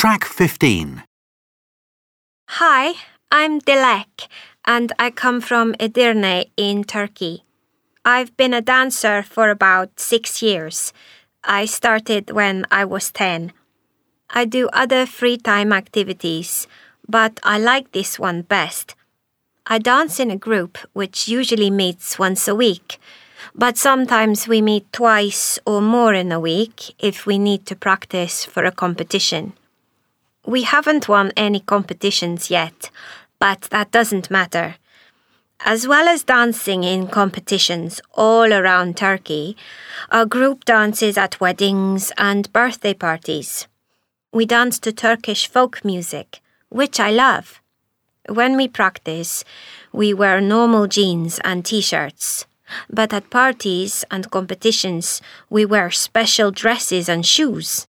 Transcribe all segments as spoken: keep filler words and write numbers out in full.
Track fifteen. Hi, I'm Dilek, and I come from Edirne in Turkey. I've been a dancer for about six years. I started when I was ten. I do other free time activities, but I like this one best. I dance in a group which usually meets once a week, but sometimes we meet twice or more in a week if we need to practice for a competition. We haven't won any competitions yet, but that doesn't matter. As well as dancing in competitions all around Turkey, our group dances at weddings and birthday parties. We dance to Turkish folk music, which I love. When we practice, we wear normal jeans and t-shirts, but at parties and competitions, we wear special dresses and shoes.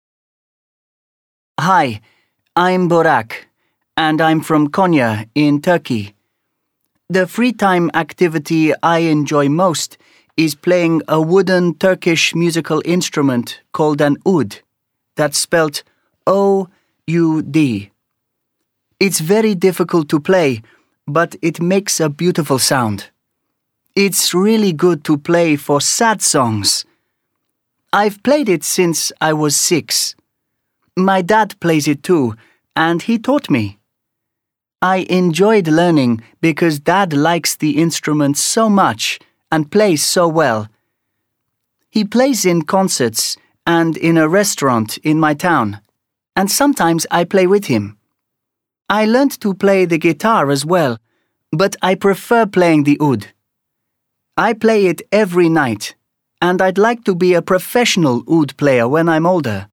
Hi, I'm Borak, and I'm from Konya in Turkey. The free time activity I enjoy most is playing a wooden Turkish musical instrument called an oud, that's spelled O U D. It's very difficult to play, but it makes a beautiful sound. It's really good to play for sad songs. I've played it since I was six. My dad plays it too, and he taught me. I enjoyed learning because Dad likes the instrument so much and plays so well. He plays in concerts and in a restaurant in my town, and sometimes I play with him. I learned to play the guitar as well, but I prefer playing the oud. I play it every night, and I'd like to be a professional oud player when I'm older.